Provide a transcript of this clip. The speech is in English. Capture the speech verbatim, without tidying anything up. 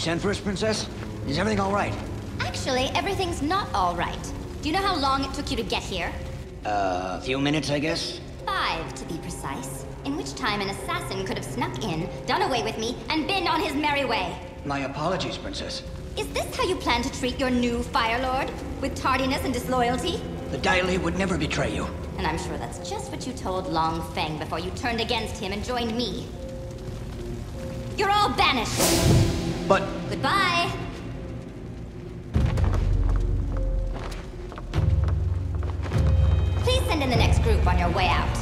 sent for us, Princess? Is everything all right? Actually, everything's not all right. Do you know how long it took you to get here? Uh, a few minutes, I guess? Five, to be precise. In which time an assassin could have snuck in, done away with me, and been on his merry way. My apologies, Princess. Is this how you plan to treat your new Fire Lord? With tardiness and disloyalty? The Dai Li would never betray you. And I'm sure that's just what you told Long Feng before you turned against him and joined me. You're all banished! But... Goodbye! Please send in the next group on your way out.